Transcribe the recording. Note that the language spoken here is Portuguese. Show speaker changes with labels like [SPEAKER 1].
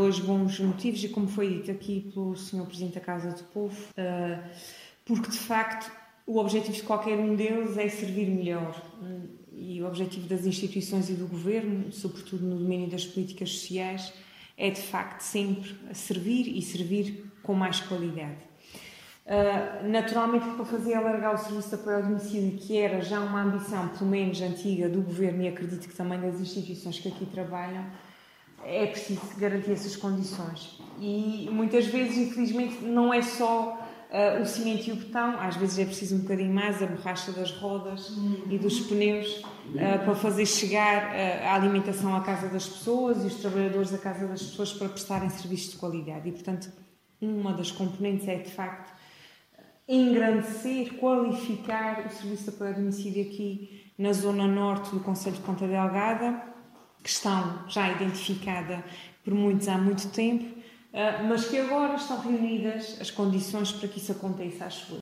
[SPEAKER 1] dois bons motivos e, como foi dito aqui pelo Sr. Presidente da Casa do Povo, porque de facto o objetivo de qualquer um deles é servir melhor, e o objetivo das instituições e do Governo, sobretudo no domínio das políticas sociais, é de facto sempre servir e servir com mais qualidade. Naturalmente, para fazer alargar o serviço de apoio ao domicílio, que era já uma ambição, pelo menos antiga, do Governo, e acredito que também das instituições que aqui trabalham, é preciso garantir essas condições. E muitas vezes, infelizmente, não é só o cimento e o betão, às vezes é preciso um bocadinho mais, a borracha das rodas e dos pneus, para fazer chegar a alimentação à casa das pessoas e os trabalhadores à casa das pessoas para prestarem serviços de qualidade. E, portanto, uma das componentes é, de facto, engrandecer, qualificar o serviço de apoio ao domicílio aqui na zona norte do concelho de Ponta Delgada, questão já identificada por muitos há muito tempo, mas que agora estão reunidas as condições para que isso aconteça, acho eu.